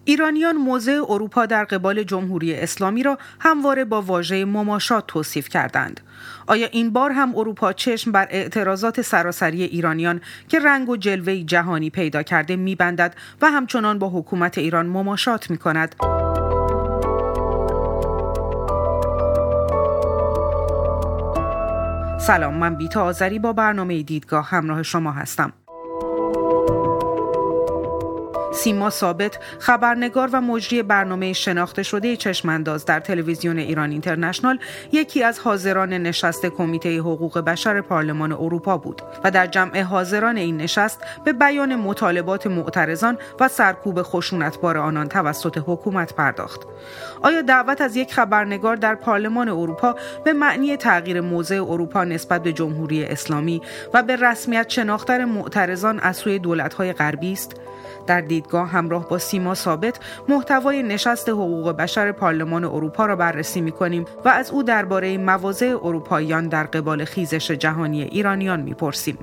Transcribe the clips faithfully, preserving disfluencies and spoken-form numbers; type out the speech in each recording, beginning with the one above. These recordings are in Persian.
ایرانیان موضع اروپا در قبال جمهوری اسلامی را همواره با واژه مماشات توصیف کردند. آیا این بار هم اروپا چشم بر اعتراضات سراسری ایرانیان که رنگ و جلوه جهانی پیدا کرده می‌بندد و همچنان با حکومت ایران مماشات می‌کند؟ سلام، من بیتا آذری با برنامه دیدگاه همراه شما هستم. سیما ثابت، خبرنگار و مجری برنامه شناخته شده چشمانداز در تلویزیون ایران اینترنشنال، یکی از حاضران نشست کمیته حقوق بشر پارلمان اروپا بود و در جمع حاضران این نشست به بیان مطالبات معترضان و سرکوب خشونتبار آنان توسط حکومت پرداخت. آیا دعوت از یک خبرنگار در پارلمان اروپا به معنی تغییر موضع اروپا نسبت به جمهوری اسلامی و به رسمیت شناختن معترضان از سوی دولت‌های غربی است؟ در دیدگاه همراه با سیما ثابت محتوای نشست حقوق بشر پارلمان اروپا را بررسی می‌کنیم و از او درباره مواضع اروپاییان در قبال خیزش جهانی ایرانیان می‌پرسیم.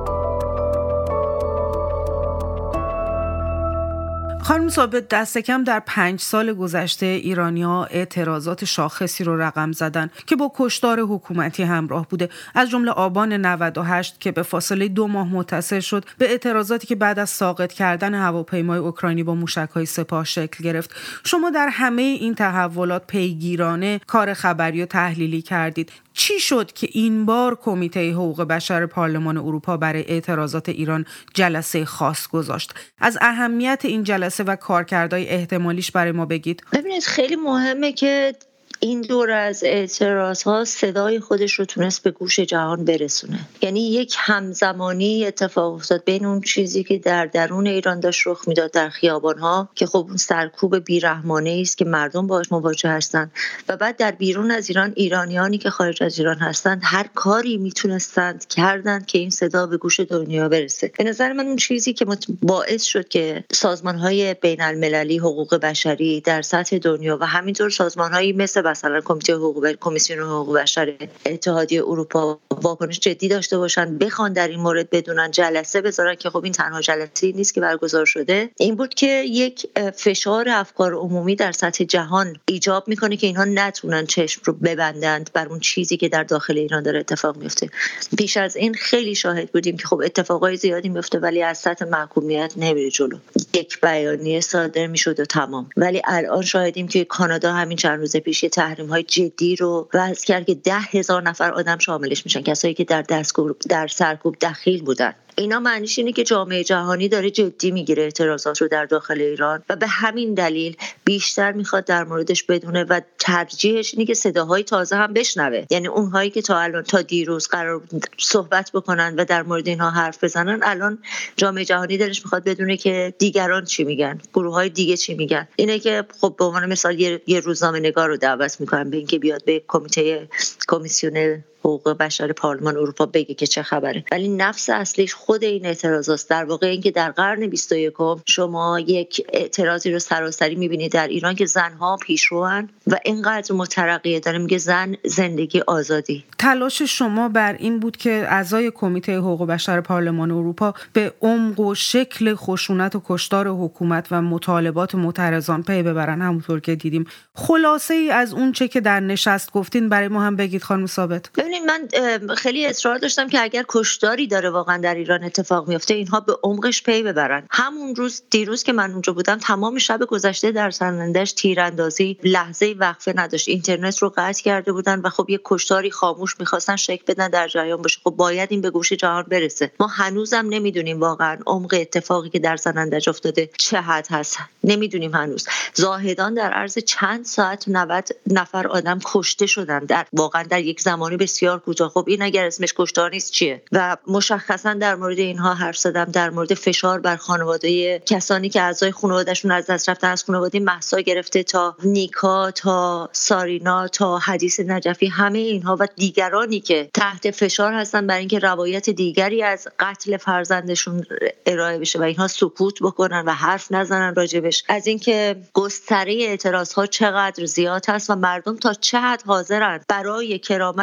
خانم ثابت، دست کم در پنج سال گذشته ایرانی‌ها اعتراضات شاخصی رو رقم زدن که با کشتار حکومتی همراه بوده، از جمله آبان نود و هشت که به فاصله دو ماه متصل شد به اعتراضاتی که بعد از ساقط کردن هواپیمای اوکراینی با موشک‌های سپاه شکل گرفت. شما در همه این تحولات پیگیرانه کار خبری و تحلیلی کردید. چی شد که این بار کمیته حقوق بشر پارلمان اروپا برای اعتراضات ایران جلسه خاص گذاشت؟ از اهمیت این جلسه و کارکردهای احتمالیش برای ما بگید. ببینید، خیلی مهمه که این دور از اعتراض ها صدای خودش رو تونست به گوش جهان برسونه. یعنی یک همزمانی اتفاق افتاد بین اون چیزی که در درون ایران داشت رخ میداد در خیابان ها که خب اون سرکوب بیرحمانه است که مردم باهاش مواجه هستن، و بعد در بیرون از ایران ایرانیانی که خارج از ایران هستند هر کاری میتونستند کردند که این صدا به گوش دنیا برسه. به نظر من اون چیزی که باعث شد که سازمان های بین المللی حقوق بشری در سطح دنیا و همینطور سازمان هایی مثل مثلا کمیته حقوق کمیسیون حقوق بشر اتحادیه اروپا واکنش جدی داشته باشن، بخوان در این مورد بدونن، جلسه بذارن که خب این تنها جلسه‌ای نیست که برگزار شده، این بود که یک فشار افکار عمومی در سطح جهان ایجاب میکنه که اینها نتونن چشم رو ببندند بر اون چیزی که در داخل ایران داره اتفاق میفته. پیش از این خیلی شاهد بودیم که خب اتفاقای زیادی میفته ولی از سطح محکومیت نمیره جلو، یک بیانیه صادر میشد و تمام. ولی الان شاهدیم که کانادا همین چند روز پیش تحریم‌های جدی رو وضع کرد که ده هزار نفر آدم شاملش میشن، کسایی که در دستگاه در سرکوب دخیل بودن. اینا معنیش اینه که جامعه جهانی داره جدی میگیره اعتراضات رو در داخل ایران و به همین دلیل بیشتر میخواد در موردش بدونه و ترجیحش اینه که صداهای تازه هم بشنوه. یعنی اونهایی که تا الان تا دیروز قرار صحبت بکنن و در مورد اینها حرف بزنن، الان جامعه جهانی دلش میخواد بدونه که دیگران چی میگن، گروه‌های دیگه چی میگن. اینه که خب به عنوان مثال یه, یه روزنامه‌نگار رو دعوت میکنن به اینکه بیاد به کمیته کمیسیون حقوق بشر پارلمان اروپا بگه که چه خبره. ولی نفس اصلیش خود این اعتراضات. در واقع اینکه در قرن بیست و یکم شما یک اعتراضی رو سراسری میبینید در ایران که زنها پیشروان و اینقدر مترقیه، داره میگه زن، زندگی، آزادی. تلاش شما بر این بود که اعضای کمیته حقوق بشر پارلمان اروپا به عمق و شکل خشونت و کشتار حکومت و مطالبات معترضان پی ببرن، همونطور که دیدیم. خلاصه ای از اون چه که در نشست گفتین برای ما هم بگید خانم ثابت. ببینید، من خیلی اصرار داشتم که اگر کشتاری داره واقعا در ایران اتفاق میفته، اینها به عمقش پی ببرن. همون روز دیروز که من اونجا بودم، تمام شب گذشته در سرندش تیراندازی لحظه وقفه نداشت، اینترنت رو قطع کرده بودن و خب یک کشتاری خاموش میخواستن شکل بدن در جریان باشه. خب باید این به گوش جهان برسه. ما هنوزم نمیدونیم واقعا عمق اتفاقی که در سرندج افتاده چه حد هست، نمیدونیم هنوز. زاهدان در عرض چند ساعت نود نفر آدم کشته شدن در واقعا در یک زمانی بسیار کوتاه. خب این اگر اسمش کشتار نیست چیه؟ و مشخصا در مورد اینها حرف زدم، در مورد فشار بر خانواده کسانی که اعضای خانوادهشون از دست رفتن، از خانواده مهسا گرفته تا نیکا تا سارینا تا حدیث نجفی، همه اینها و دیگرانی که تحت فشار هستن برای اینکه روایت دیگری از قتل فرزندشون ارائه بشه و اینها سکوت بکنن و حرف نزنن راجبش. از اینکه گستره اعتراضها چقدر زیاد هست و مردم تا چه حد حاضرن برای کرامت انسان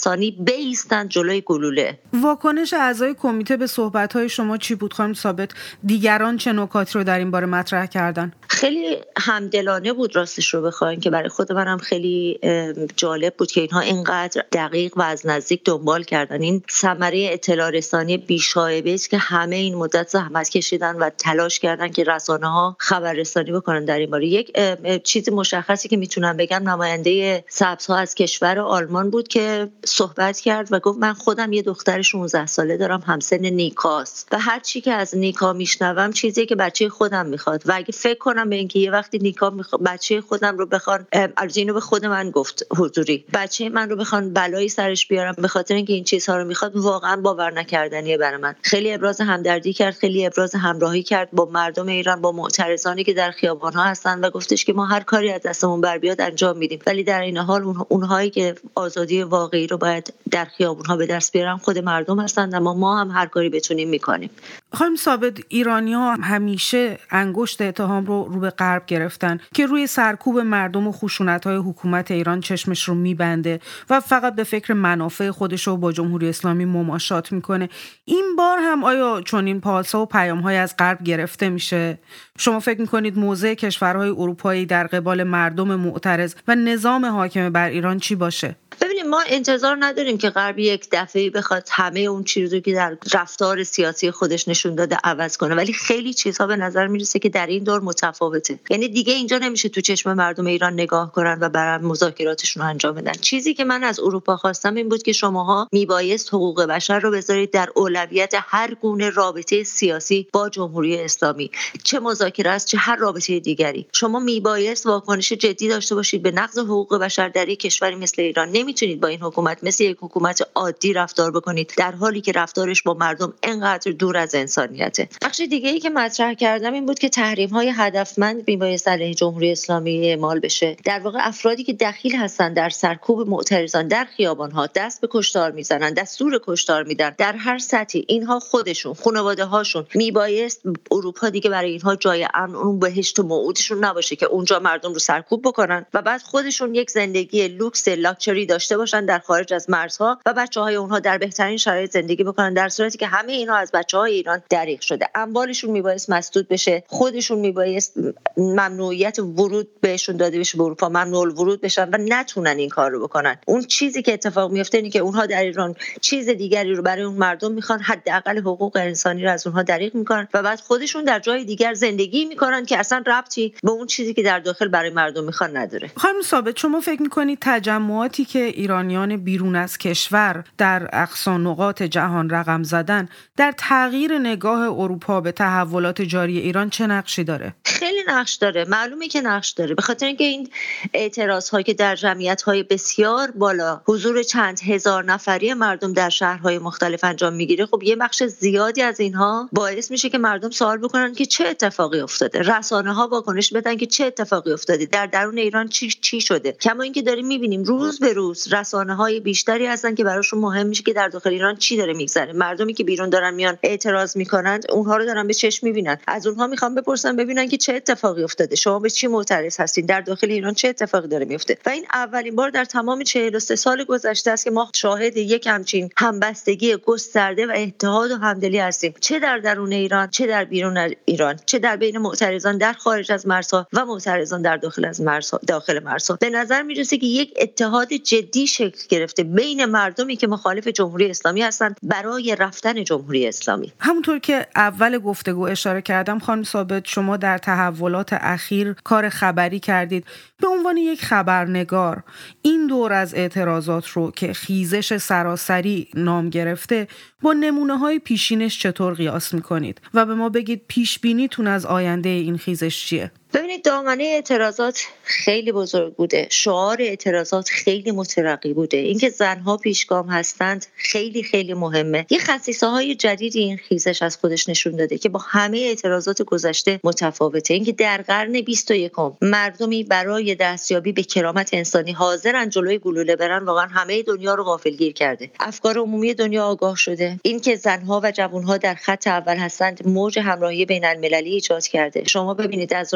انسانی بایستند جلوی گلوله. واکنش اعضای کمیته به صحبت‌های شما چی بود خانم ثابت؟ دیگران چه نکاتی رو در این باره مطرح کردن؟ خیلی همدلانه بود راستش رو بخواین، که برای خود منم خیلی جالب بود که اینها اینقدر دقیق و از نزدیک دنبال کردن. این ثمره اطلاع رسانی بی‌شایبه است که همه این مدت زحمت کشیدن و تلاش کردن که رسانه‌ها خبررسانی بکنن در این باره. یک چیز مشخصی که میتونم بگم، نماینده سبزها از کشور آلمان بود که صحبت کرد و گفت من خودم یه دختر شانزده ساله دارم، همسن نیکاست و هر چی که از نیکا میشنوم چیزی که بچه خودم میخواد و اگه فکر کنم به اینکه یه وقتی نیکا میخواد بچه خودم رو بخوان، البته اینو به خود من گفت حضوری، بچه من رو بخوان بلایی سرش بیارم به خاطر اینکه این چیزها رو میخواد، واقعا باور نکردنیه برای من. خیلی ابراز همدردی کرد، خیلی ابراز همراهی کرد با مردم ایران، با معترضانی که در خیابان‌ها هستن و گفتش که ما هر کاری از دستمون بر بیاد انجام میدیم، ولی در این حال اونهایی که آزادی واقعی رو باید در خیابان‌ها به دست بیارن خود مردم هستند، اما ما هم هر کاری بتونیم میکنیم. خانم ثابت، ایرانی‌ها همیشه انگشت اتهام رو رو به غرب گرفتن که روی سرکوب مردم و خشونت‌های حکومت ایران چشمش رو میبنده و فقط به فکر منافع خودش رو با جمهوری اسلامی مماشات میکنه. این بار هم آیا چنین پالسا و پیام‌های از غرب گرفته میشه؟ شما فکر میکنید موضع کشورهای اروپایی در قبال مردم معترض و نظام حاکم بر ایران چی باشه؟ ببینید، ما انتظار نداریم که غرب یک دفعه‌ای بخواد همه اون چیزی که در رفتار سیاسی خودش نشون داده عوض کنه، ولی خیلی چیزها به نظر میرسه که در این دور متفاوته. یعنی دیگه اینجا نمیشه تو چشم مردم ایران نگاه کنن و برام مذاکراتشون رو انجام بدن. چیزی که من از اروپا خواستم این بود که شماها میبایست حقوق بشر رو بذارید در اولویت هر گونه رابطه سیاسی با جمهوری اسلامی، چه مذاکره است چه هر رابطه دیگری. شما میبایست واکنش جدی داشته باشید به نقض حقوق بشر در یک کشوری مثل ایران. نمیتونید با این حکومت مثل یک حکومت عادی رفتار بکنید در حالی که رفتارش با مردم اینقدر دور از انسانیته. بخش دیگه ای که مطرح کردم این بود که تحریم های هدفمند میبایست علیه جمهوری اسلامی اعمال بشه. در واقع افرادی که دخیل هستن در سرکوب معترضان در خیابان ها، دست به کشتار میزنن، دستور کشتار میدن در هر سطحی، اینها خودشون، خانواده هاشون، میبایست اروپا دیگه برای اینها جای امن، اون بهشت و موعودشون نباشه که اونجا مردم رو سرکوب بکنن و بعد خودشون یک زندگی لوکس لاکچری داشته باشن در خارج از مرزها و بچه‌های اونها در بهترین شرایط زندگی بکنن، در صورتی که همه اینها از بچه‌های ایران دریغ شده. اموالشون میبایست مسدود بشه، خودشون میبایست ممنوعیت ورود بهشون داده بشه به اروپا، ممنوع الورود بشن و نتونن این کار رو بکنن. اون چیزی که اتفاق میفته اینه که اونها در ایران چیز دیگری رو برای اون مردم میخوان، حداقل حقوق انسانی رو از اونها دریغ میکنن و بعد خودشون در جای دیگر زندگی میکنن که اصلا ربطی به اون چیزی که در داخل برای مردم میخوان نداره. خانم ثابت، شما فکر میکنید تجمعاتی که ایرانیان بیرون از کشور در اقصا نقاط جهان رقم زدن در تغییر نگاه اروپا به تحولات جاری ایران چه نقشی داره؟ خیلی نقش داره، معلومه که نقش داره، به خاطر اینکه این اعتراض‌هایی که در جمعیت‌های بسیار بالا حضور چند هزار نفری مردم در شهرهای مختلف انجام میگیره، خب یه بخش زیادی از اینها باعث میشه که مردم سوال بکنن که چه اتفاقی افتاده، رسانه‌ها واکنش بدن که چه اتفاقی افتاده، در درون ایران چی چی شده. کما اینکه داریم می‌بینیم روز به روز رسانه‌های بیشتری هستن که براشون مهم میشه که در داخل ایران چی داره میگذره. مردمی که بیرون دارن میان اعتراض میکنن، اونها رو دارن به چشم میبینن، از اونها میخوام بپرسن ببینن که چه اتفاقی افتاده، شما به چی معترض هستین، در داخل ایران چه اتفاقی داره میفته. و این اولین بار در تمام چهل و سه سال گذشته است که ما شاهد یک همچین همبستگی گسترده و اتحاد و همدلی هستیم، چه در درون ایران چه در بیرون ایران، چه در بین معترضان در خارج از مرزها و معترضان در داخل از مرزها داخل مرزها. به نظر میرسه که یک اتحاد جدی شکل گرفته بین مردمی که مخالف جمهوری اسلامی هستند برای رفتن جمهوری اسلامی. همونطور که اول گفتگو اشاره کردم خانم ثابت، شما در تحولات اخیر کار خبری کردید. به عنوان یک خبرنگار این دور از اعتراضات رو که خیزش سراسری نام گرفته با نمونه‌های پیشینش چطور قیاس می‌کنید و به ما بگید پیش بینیتون از آینده این خیزش چیه؟ ببینید، دامنه اعتراضات خیلی بزرگ بوده، شعار اعتراضات خیلی مترقی بوده، اینکه زنها پیشگام هستند خیلی خیلی مهمه. یه خصیصه‌های جدیدی این خیزش از خودش نشون داده که با همه اعتراضات گذشته متفاوته. اینکه در قرن بیست و یکم مردمی برای دستیابی به کرامت انسانی حاضرن جلوی گلوله برن، واقعا همه دنیا رو غافلگیر کرده. افکار عمومی دنیا آگاه شده. اینکه زنها و جوانها در خط اول هستند موج همراهی بین‌المللی ایجاد کرده. شما ببینید از راجر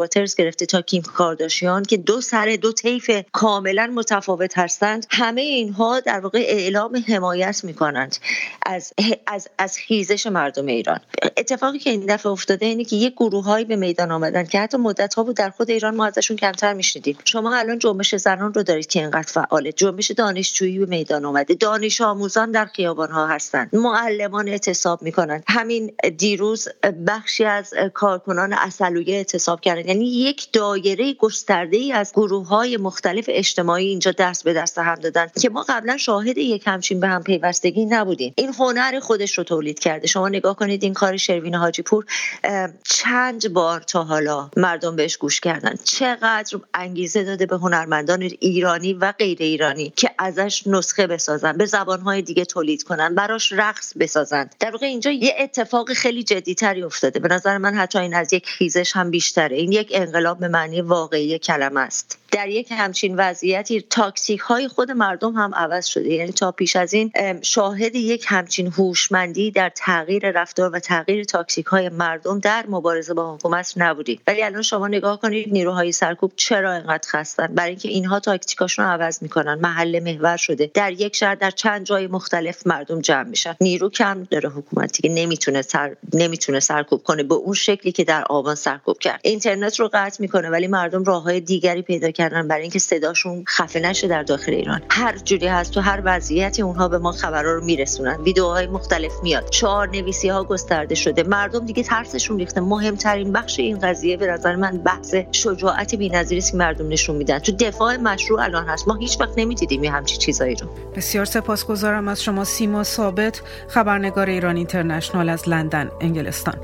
واترز گرفته تا کیم کارداشیان که دو سر دو طیف کاملا متفاوت هستند، همه اینها در واقع اعلام حمایت میکنند از از از خیزش مردم ایران. اتفاقی که این دفعه افتاده اینه که یک گروه‌هایی به میدان آمدن که حتی مدت‌ها بود در خود ایران ما ازشون کمتر میشنیدیم. شما الان جنبش زنان رو دارید که اینقدر فعاله، جنبش دانشجویی به میدان اومده، دانش آموزان در خیابان‌ها هستند، معلمان اعتصاب میکنن. همین دیروز بخشی از کارکنان عسلویه اعتصاب کردن. یعنی یک دایره گسترده‌ای از گروه‌های مختلف اجتماعی اینجا دست به دست هم دادن که ما قبلا شاهد یک همچین به هم پیوستگی نبودیم. این هنر خودش رو تولید کرده. شما نگاه کنید این کار شروین حاجی پور چند بار تا حالا مردم بهش گوش کردن، چقدر انگیزه داده به هنرمندان ایرانی و غیر ایرانی که ازش نسخه بسازن، به زبان‌های دیگه تولید کنن، براش رقص بسازن. در واقع اینجا یه اتفاق خیلی جدی‌تری افتاده. به نظر من حتی این از یک خیزش هم بیشتره. این یک انقلاب به معنی واقعی کلمه است. در یک همچین وضعیتی تاکتیک های خود مردم هم عوض شده. یعنی تا پیش از این شاهد یک همچین هوشمندی در تغییر رفتار و تغییر تاکتیک های مردم در مبارزه با حکومت نبودیم. ولی الان شما نگاه کنید نیروهای سرکوب چرا اینقدر خستن؟ برای اینکه اینها تاکتیکاشون رو عوض میکنن. محل محور شده. در یک شهر در چند جای مختلف مردم جمع میشن. نیرو کم داره حکومت دیگه، نمیتونه سر نمیتونه سرکوب کنه به اون شکلی که در آبان سرکوب کرد. اینترنت رو قطع میکنه ولی مردم راههای دیگری پیدا کردن برای اینکه صداشون خفه نشه در داخل ایران. هر جوری هست تو هر وضعیتی اونها به ما خبرها رو میرسونن. ویدیوهای مختلف میاد، شعار نویسی ها گسترده شده، مردم دیگه ترسشون ریخته. مهمترین بخش این قضیه به نظر من بحث شجاعت بی‌نظیری است که مردم نشون میدن. تو دفاع مشروع الان هست. ما هیچ وقت نمیدیدیم این همچین چیزایی رو. بسیار سپاسگزارم از شما سیما ثابت، خبرنگار ایران اینترنشنال از لندن، انگلستان.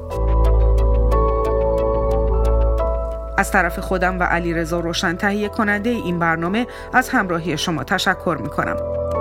از طرف خودم و علیرضا روشن تهیه کننده این برنامه از همراهی شما تشکر می‌کنم.